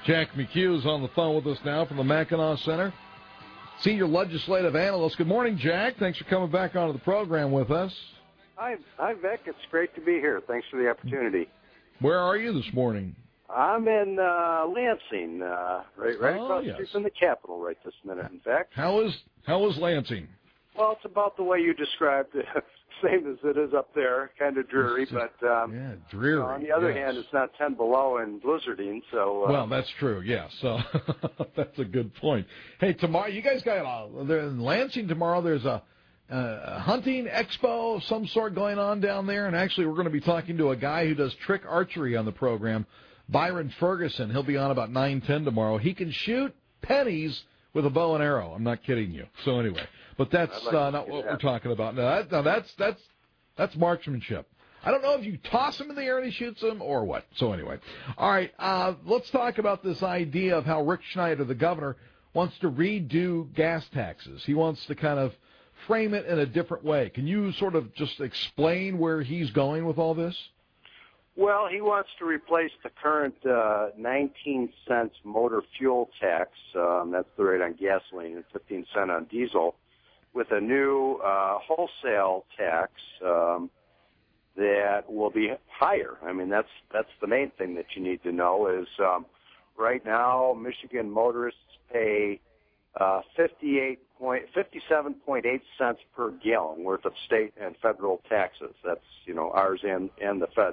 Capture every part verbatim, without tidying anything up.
Jack McHugh is on the phone with us now from the Mackinac Center. Senior Legislative Analyst. Good morning, Jack. Thanks for coming back onto the program with us. Hi, hi, Vic. It's great to be here. Thanks for the opportunity. Where are you this morning? I'm in uh, Lansing, uh, right, right oh, across yes. the street from the Capitol right this minute, in fact. How is how is Lansing? Well, it's about the way you described it. Same as it is up there, kind of dreary, just, but um, yeah, dreary. You know, on the other yes. hand, it's not ten below and blizzarding, so. Uh, well, that's true. Yes, so that's a good point. Hey, tomorrow you guys got a, there in Lansing tomorrow. There's a, a hunting expo of some sort going on down there, and actually we're going to be talking to a guy who does trick archery on the program, Byron Ferguson. He'll be on about nine ten tomorrow. He can shoot pennies with a bow and arrow. I'm not kidding you. So anyway. But that's like uh, not what that. we're talking about. No, that, no, that's that's that's marksmanship. I don't know if you toss him in the air and he shoots him or what. So anyway, all right. Uh, let's talk about this idea of how Rick Schneider, the governor, wants to redo gas taxes. He wants to kind of frame it in a different way. Can you sort of just explain where he's going with all this? Well, he wants to replace the current uh, nineteen cents motor fuel tax. Um, that's the rate on gasoline, and fifteen cents on diesel, with a new uh, wholesale tax um, that will be higher. I mean, that's that's the main thing that you need to know is um, right now Michigan motorists pay uh, fifty-eight point, fifty-seven point eight cents per gallon worth of state and federal taxes. That's, you know, ours and, and the feds.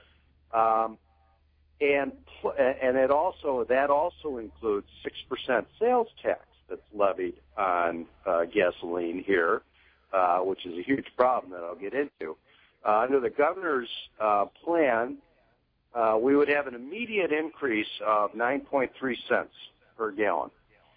Um, and and it also that also includes six percent sales tax that's levied on uh, gasoline here, uh, which is a huge problem that I'll get into. Uh, under the governor's uh, plan, uh, we would have an immediate increase of nine point three cents per gallon.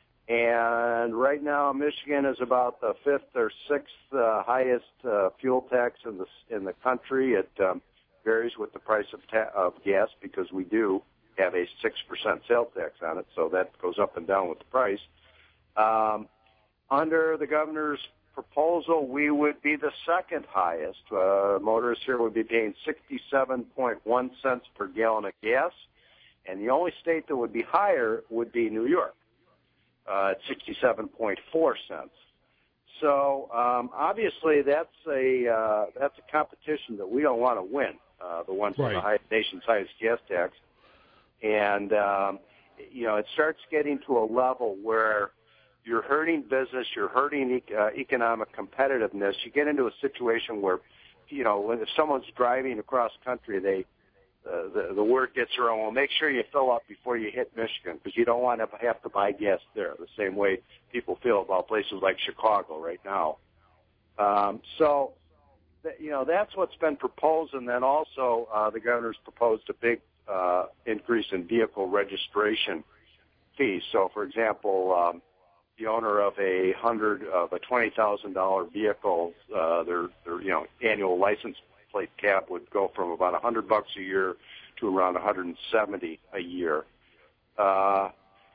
And right now, Michigan is about the fifth or sixth uh, highest uh, fuel tax in the in the country. It um, varies with the price of, ta- of gas because we do have a six percent sales tax on it, so that goes up and down with the price. Um, under the governor's proposal, we would be the second highest. Uh, motorists here would be paying sixty-seven point one cents per gallon of gas, and the only state that would be higher would be New York uh, at sixty-seven point four cents. So um, obviously, that's a uh, that's a competition that we don't want to win. Uh, the one for right. the high, nation's highest gas tax, and um, you know it starts getting to a level where you're hurting business, you're hurting uh, economic competitiveness. You get into a situation where, you know, when if someone's driving across country, they uh, the, the word gets around, well, make sure you fill up before you hit Michigan because you don't want to have to buy gas there. The same way people feel about places like Chicago right now. Um, so. You know, that's what's been proposed, and then also uh, the governor's proposed a big uh, increase in vehicle registration fees. So, for example, um, the owner of a hundred of a twenty thousand dollar vehicle, uh, their their you know annual license plate cap would go from about a hundred bucks a year to around one hundred and seventy a year. Uh,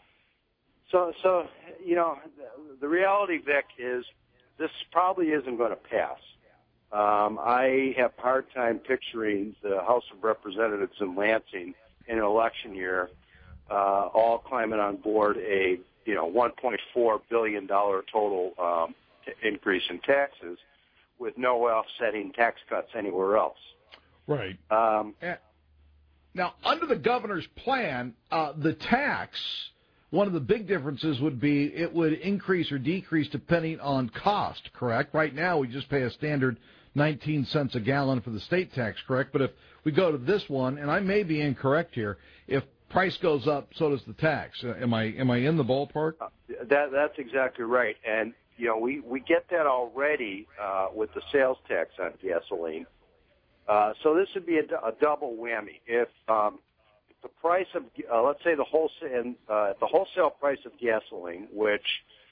so, so you know, the, the reality, Vic, is this probably isn't going to pass. Um, I have a hard time picturing the House of Representatives in Lansing in an election year uh, all climbing on board a you know one point four billion dollars total um, t- increase in taxes with no offsetting tax cuts anywhere else. Right. Um, now, under the governor's plan, uh, the tax, one of the big differences would be it would increase or decrease depending on cost, correct? Right now, we just pay a standard nineteen cents a gallon for the state tax, correct? But if we go to this one, and I may be incorrect here, if price goes up, so does the tax. Uh, am I am I in the ballpark? Uh, that that's exactly right. And you know, we we get that already uh, with the sales tax on gasoline. Uh, so this would be a, a double whammy. If um, the price of uh, let's say the wholesale uh, the wholesale price of gasoline, which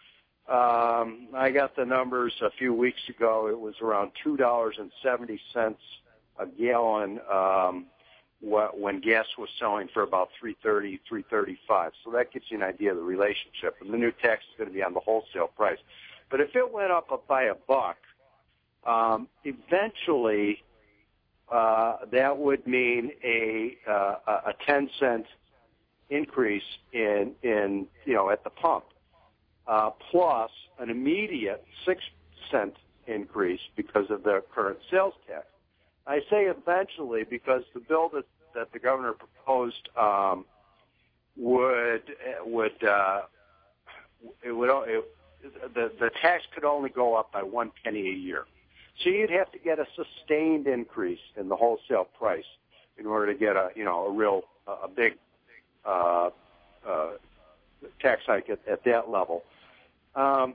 Um, I got the numbers a few weeks ago. It was around two dollars and seventy cents a gallon um, wh- when gas was selling for about three thirty, three thirty-five. So that gives you an idea of the relationship. And the new tax is going to be on the wholesale price. But if it went up by a buck, um, eventually uh, that would mean a uh, a ten cent increase in, in you know, at the pump, uh, plus an immediate six cent increase because of the current sales tax. I say eventually because the bill that, that the governor proposed um, would would uh, it would it, the the tax could only go up by one penny a year. So you'd have to get a sustained increase in the wholesale price in order to get a you know a real a big uh, uh, tax hike at, at that level. Um,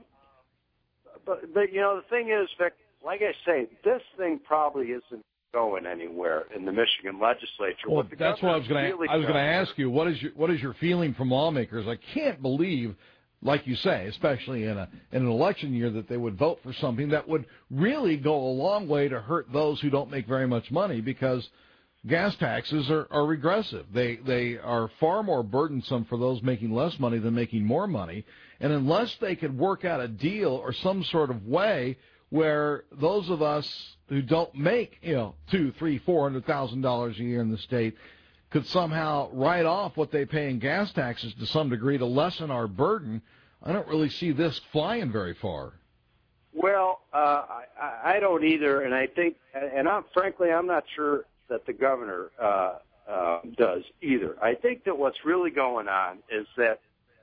but but you know the thing is, Vic, like I say, this thing probably isn't going anywhere in the Michigan legislature. Well, what that's what I was going to. really I was going to ask you. What is your what is your feeling from lawmakers? I can't believe, like you say, especially in a in an election year, that they would vote for something that would really go a long way to hurt those who don't make very much money, because gas taxes are, are regressive. They they are far more burdensome for those making less money than making more money. And unless they could work out a deal or some sort of way where those of us who don't make, you know, two, three, four hundred thousand dollars a year in the state could somehow write off what they pay in gas taxes to some degree to lessen our burden, I don't really see this flying very far. Well, uh, I, I don't either, and I think, and I'm frankly, I'm not sure that the governor uh, uh, does either. I think that what's really going on is that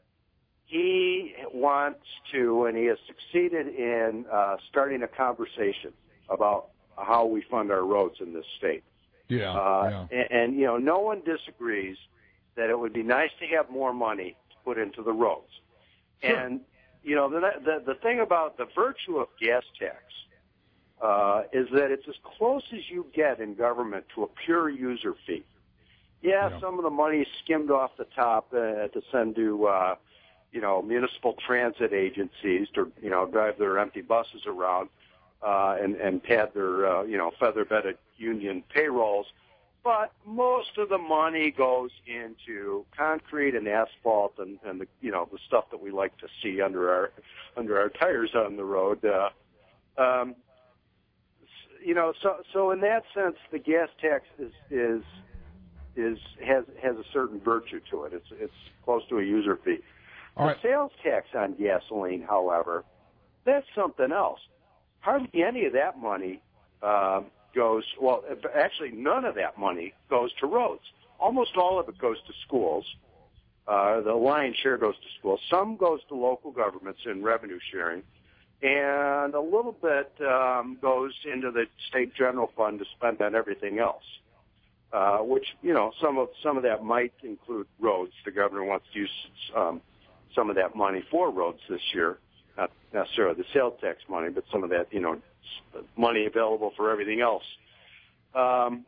he wants to, and he has succeeded in uh, starting a conversation about how we fund our roads in this state. Yeah, uh, yeah. And, and, you know, no one disagrees that it would be nice to have more money to put into the roads. Sure. And, you know, the, the, the thing about the virtue of gas tax uh, is that it's as close as you get in government to a pure user fee. Yeah, yeah. Some of the money is skimmed off the top uh, to send to, uh, you know, municipal transit agencies to, you know, drive their empty buses around uh, and, and pad their, uh, you know, feather-bedded union payrolls. But most of the money goes into concrete and asphalt and, and the, you know, the stuff that we like to see under our under our tires on the road. Uh, um, you know, so so in that sense, the gas tax is is is has has a certain virtue to it. It's it's close to a user fee. All right. The sales tax on gasoline, however, that's something else. Hardly any of that money uh, goes, well, actually none of that money goes to roads. Almost all of it goes to schools. Uh, the lion's share goes to schools. Some goes to local governments in revenue sharing. And a little bit um, goes into the state general fund to spend on everything else, uh, which, you know, some of some of that might include roads. The governor wants to use um, some of that money for roads this year, not necessarily the sales tax money, but some of that, you know, money available for everything else. Um,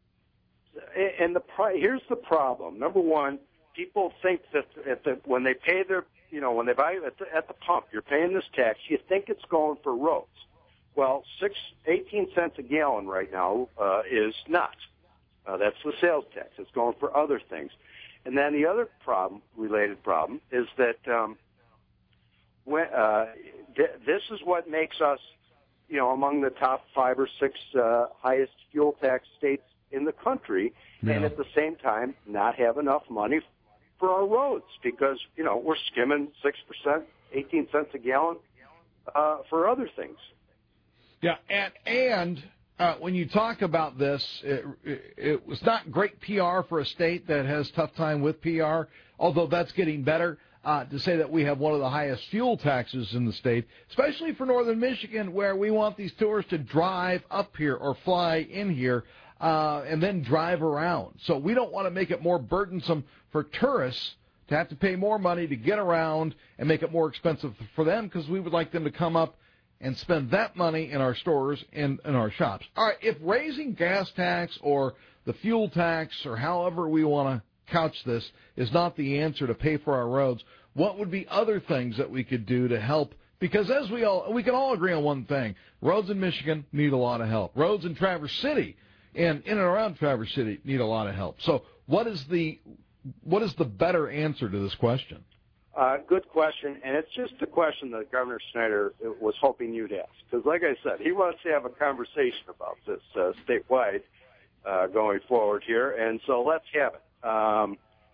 and the here's the problem. Number one, people think that at the, when they pay their, you know, when they buy at the, at the pump, you're paying this tax, you think it's going for roads. Well, six, eighteen cents a gallon right now uh, is not. Uh, that's the sales tax. It's going for other things. And then the other problem, related problem, is that um, when, uh, th- this is what makes us, you know, among the top five or six uh, highest fuel tax states in the country, yeah. And at the same time not have enough money for our roads because, you know, we're skimming six percent, eighteen cents a gallon uh, for other things. Yeah, and and uh, when you talk about this, it, it, it was not great P R for a state that has tough time with P R, although that's getting better. Uh, to say that we have one of the highest fuel taxes in the state, especially for northern Michigan, where we want these tourists to drive up here or fly in here uh, and then drive around. So we don't want to make it more burdensome for tourists to have to pay more money to get around and make it more expensive for them, because we would like them to come up and spend that money in our stores and in our shops. All right, if raising gas tax or the fuel tax or however we want to couch this is not the answer to pay for our roads, what would be other things that we could do to help? Because as we all, we can all agree on one thing. Roads in Michigan need a lot of help. Roads in Traverse City and in and around Traverse City need a lot of help. So what is the, what is the better answer to this question? Uh, good question, and it's just a question that Governor Snyder was hoping you'd ask. Because like I said, he wants to have a conversation about this uh, statewide uh, going forward here, and so let's have it. Um,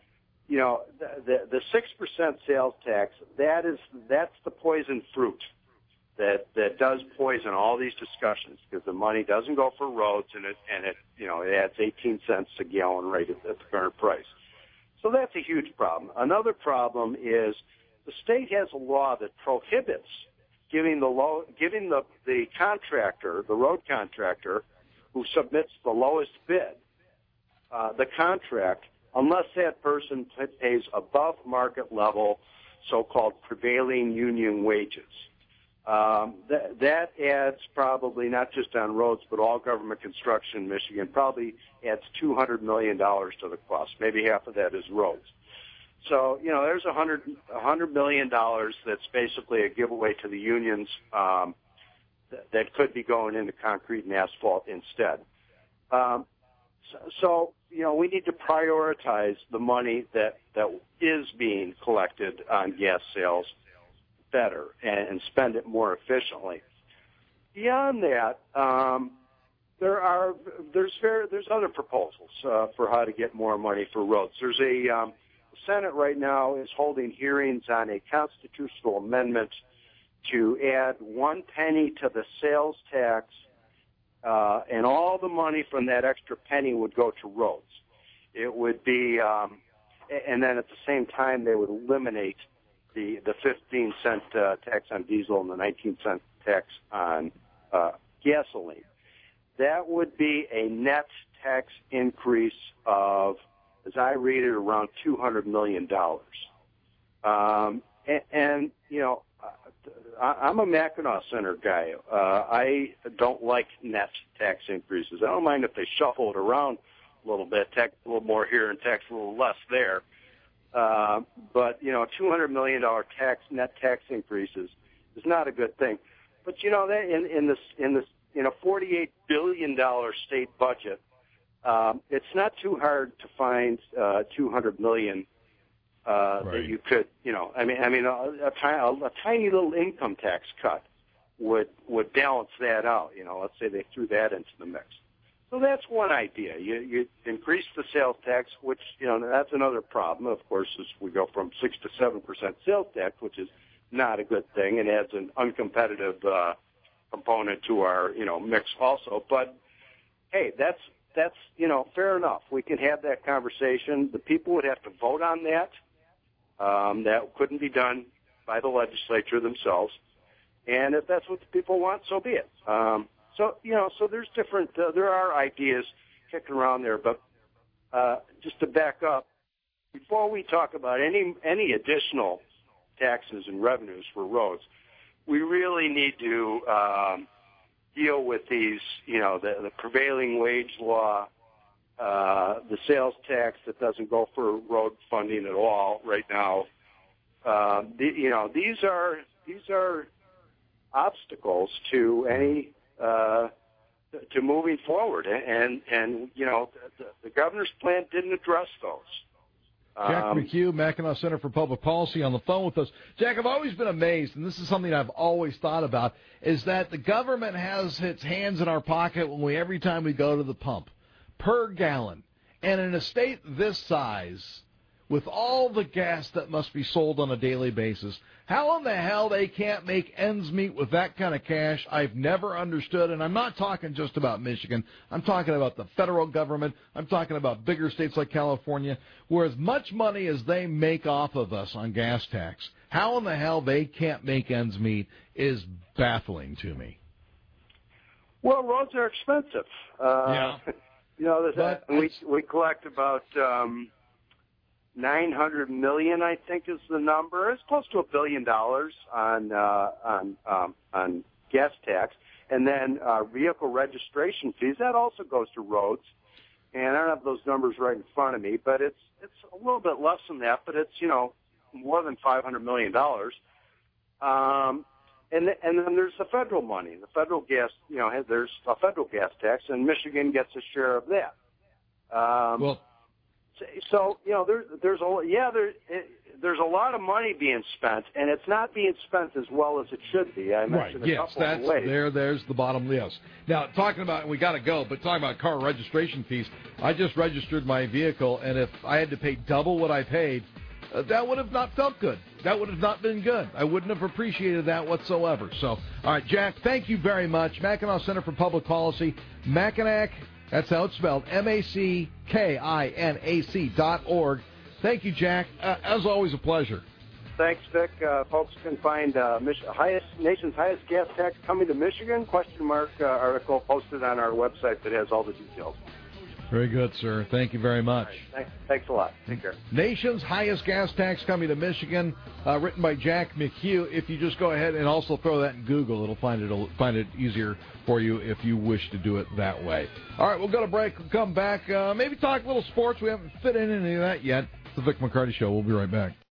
you know, the the six percent sales tax, that is that's the poison fruit that that does poison all these discussions, because the money doesn't go for roads, and it and it you know it adds eighteen cents a gallon rate at, at the current price. So that's a huge problem. Another problem is the state has a law that prohibits giving the low giving the the contractor, the road contractor, who submits the lowest bid, uh, the contract, unless that person pays above market level, so-called prevailing union wages. Um, that, that adds probably, not just on roads, but all government construction in Michigan, probably adds two hundred million dollars to the cost. Maybe half of that is roads. So, you know, there's one hundred, one hundred million dollars that's basically a giveaway to the unions um, th- that could be going into concrete and asphalt instead. Um, so, so, you know, we need to prioritize the money that, that is being collected on gas sales better and, and spend it more efficiently. Beyond that, um, there are there's very, there's other proposals uh, for how to get more money for roads. There's a um, the Senate right now is holding hearings on a constitutional amendment to add one penny to the sales tax, uh, and all the money from that extra penny would go to roads. It would be, um, and then at the same time they would eliminate the the fifteen cent uh, tax on diesel and the nineteen cent tax on uh, gasoline. That would be a net tax increase of, as I read it, around two hundred million dollars. Um, and, and, you know, I, I'm a Mackinac Center guy. Uh, I don't like net tax increases. I don't mind if they shuffle it around a little bit, tax a little more here and tax a little less there. Uh, but, you know, two hundred million dollars tax, net tax increases is not a good thing. But, you know, that in, in this, in this, in a forty-eight billion dollars state budget, um, it's not too hard to find, uh, two hundred million, uh, right. that you could, you know, I mean, I mean, a, a, a, a tiny little income tax cut would, would balance that out. You know, let's say they threw that into the mix. So that's one idea. You, you increase the sales tax, which, you know, that's another problem. Of course, as we go from six to seven percent sales tax, which is not a good thing, and adds an uncompetitive uh, component to our, you know, mix also. But hey, that's that's you know fair enough. We can have that conversation. The people would have to vote on that. Um, that couldn't be done by the legislature themselves. And if that's what the people want, so be it. Um, So, you know, so there's different, uh, there are ideas kicking around there, but uh, just to back up, before we talk about any any additional taxes and revenues for roads, we really need to um, deal with these, you know, the, the prevailing wage law, uh, the sales tax that doesn't go for road funding at all right now. Uh, the, you know, these are these are obstacles to any Uh, to moving forward, and and you know the, the governor's plan didn't address those. Jack um, McHugh, Mackinac Center for Public Policy, on the phone with us. Jack, I've always been amazed, and this is something I've always thought about, is that the government has its hands in our pocket when we every time we go to the pump, per gallon, and in a state this size, with all the gas that must be sold on a daily basis, how in the hell they can't make ends meet with that kind of cash, I've never understood. And I'm not talking just about Michigan. I'm talking about the federal government. I'm talking about bigger states like California, where as much money as they make off of us on gas tax, how in the hell they can't make ends meet is baffling to me. Well, roads are expensive. Uh, yeah. You know, that, we we collect about um, nine hundred million, I think, is the number. It's close to a billion dollars on uh, on um, on gas tax, and then uh, vehicle registration fees. That also goes to roads, and I don't have those numbers right in front of me, but it's it's a little bit less than that, but it's you know more than five hundred million dollars. Um, and th- and then there's the federal money. The federal gas, you know, has, there's a federal gas tax, and Michigan gets a share of that. Um, well. So, you know, there, there's a, yeah, there, there's a lot of money being spent, and it's not being spent as well as it should be. I mentioned right. a Yes, couple that's of ways. there. There's the bottom. Yes. Now talking about, we got to go, but talking about car registration fees. I just registered my vehicle, and if I had to pay double what I paid, uh, that would have not felt good. That would have not been good. I wouldn't have appreciated that whatsoever. So, all right, Jack, thank you very much. Mackinac Center for Public Policy, Mackinac. That's how it's spelled. M A C K I N A C dot org. Thank you, Jack. Uh, as always, a pleasure. Thanks, Vic. Uh, folks can find uh, Mich- highest nation's highest gas tax coming to Michigan, question mark uh, article posted on our website that has all the details. Very good, sir. Thank you very much. Right. Thanks, thanks a lot. Take care. Nation's highest gas tax coming to Michigan, uh, written by Jack McHugh. If you just go ahead and also throw that in Google, it'll find it it'll find it easier for you if you wish to do it that way. All right, we'll go to break. We'll come back. Uh, maybe talk a little sports. We haven't fit in any of that yet. It's the Vic McCarty Show. We'll be right back.